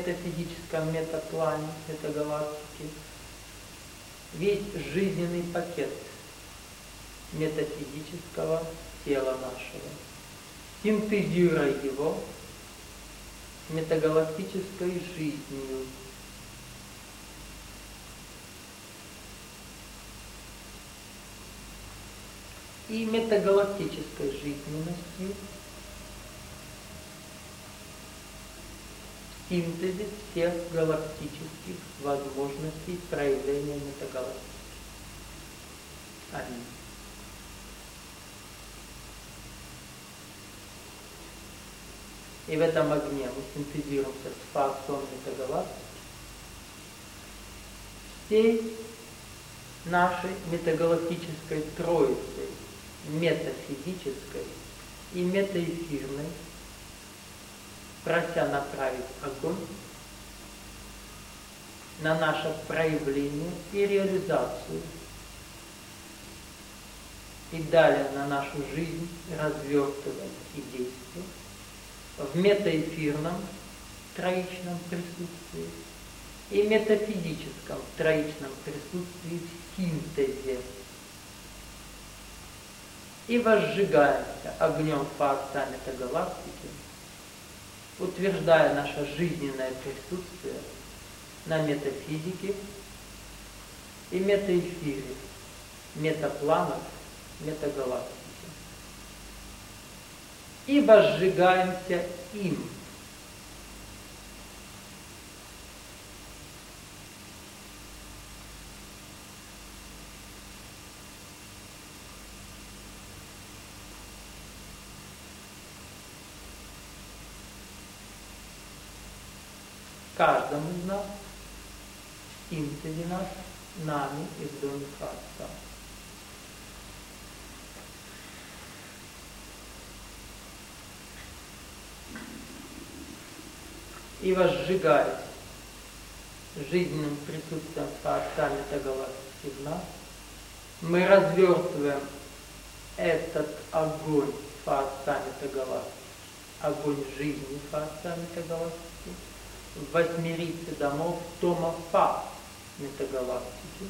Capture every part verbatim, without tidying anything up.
метафизическом метаплане, метагалактике, весь жизненный пакет метафизического тела нашего, синтезируя его метагалактической жизнью. И метагалактической жизненностью синтезис всех галактических возможностей проявления метагалактики. Аминь. И в этом огне мы синтезируемся с фактором метагалактики, всей нашей метагалактической троицей, метафизической и метаэфирной, прося направить огонь на наше проявление и реализацию, и далее на нашу жизнь, развертывая и действия в метаэфирном троичном присутствии и метафизическом троичном присутствии в синтезе. И возжигаемся огнем фаакта метагалактики, утверждая наше жизненное присутствие на метафизике и метаэфире, метапланах, метагалактики. И возжигаемся им. Каждому из нас, в синтезе нас, нами и в доме Отца. И возжигаясь жизненным присутствием Отца метагалактики в нас, мы развертываем этот огонь Отца метагалактики, огонь жизни Отца метагалактики, в восьмерице домов Тома Фа метагалактики.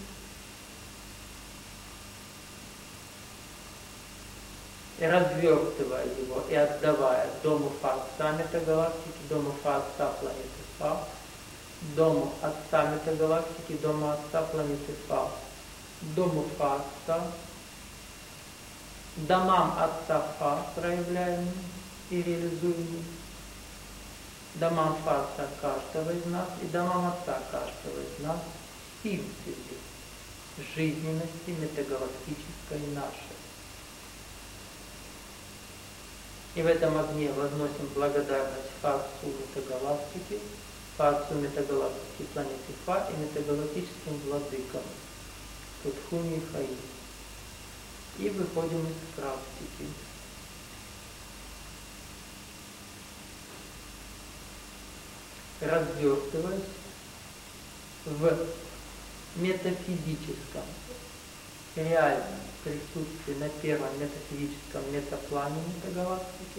И развертывая его и отдавая дому Отца метагалактики, дому Отца планеты Фа, дому Отца метагалактики, дому Отца планеты Фа, дому Отца, домам Отца Фа проявляемым и реализуемым, домам Отца каждого из нас и домам Отца каждого из нас в синтезе жизненности метагалактической нашей. И в этом огне возносим благодарность Отцу метагалактики, Отцу метагалактики планеты Фа и метагалактическим владыкам Тутхуни и Хаи. И выходим из практики. Развертываясь в метафизическом, реальном присутствии на первом метафизическом метаплане метагалактики,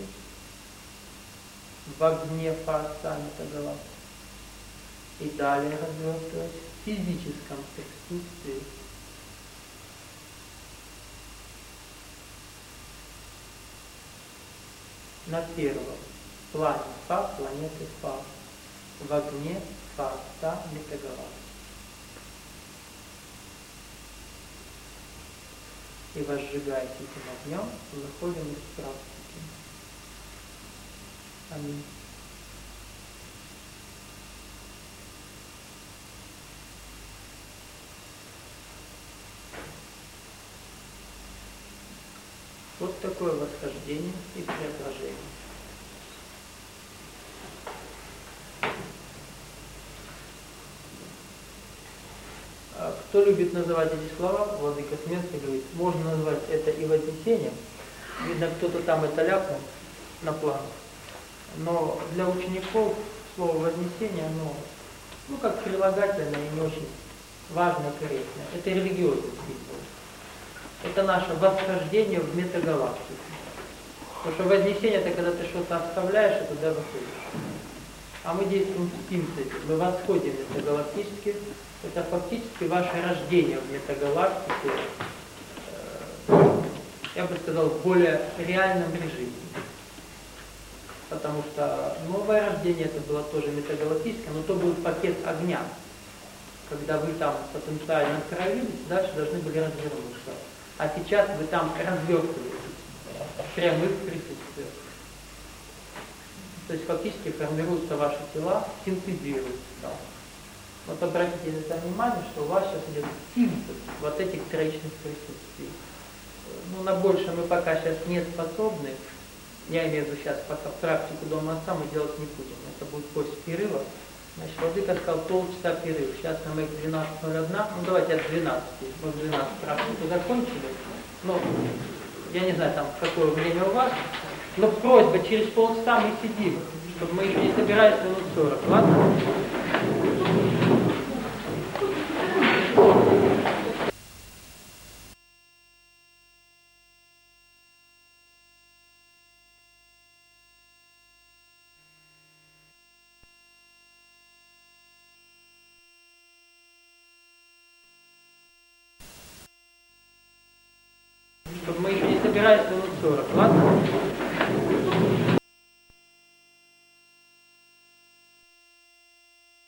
в огне Отца метагалактики, и далее развертываясь в физическом присутствии на первом плане Фа, планеты Фа, в огне Отца метагалактики. И возжигаясь этим огнем, выходим из практики. Аминь. Вот такое восхождение и преображение. Кто любит называть эти слова, владыка Смертный говорит, можно назвать это и вознесением. Видно, кто-то там это ляпнул на план. Но для учеников слово вознесение, оно, ну, как прилагательное и не очень важно и корректно. Это религиозный смысл. Это наше восхождение в метагалактику. Потому что вознесение — это когда ты что-то оставляешь и туда выходишь. а мы действуем в синтезе. Мы восходим метагалактически. Это фактически ваше рождение в метагалактике, э, я бы сказал, в более реальном режиме. Потому что новое рождение это было тоже метагалактическое, но то был пакет огня. Когда вы там потенциально откровились, дальше должны были развернуться. А сейчас вы там развертываетесь в прямых присутствиях. То есть фактически формируются ваши тела, синтезируются. Вот обратите на это внимание, что у вас сейчас идет синтез вот этих троичных присутствий. Ну, на больше мы пока сейчас не способны. Я имею в виду сейчас, пока практику дома отца мы делать не будем. Это будет после перерыва. Значит, Владыка сказал полчаса перерыв. Сейчас на моих двенадцать ноль один. Ну, давайте от двенадцати. Мы в двенадцать практику закончили. Но я не знаю, там, какое время у вас. Но просьба, через полчаса мы сидим, чтобы мы еще не собирались минут сорок. Ладно? Чтобы мы еще не собирались минут сорок. Ладно?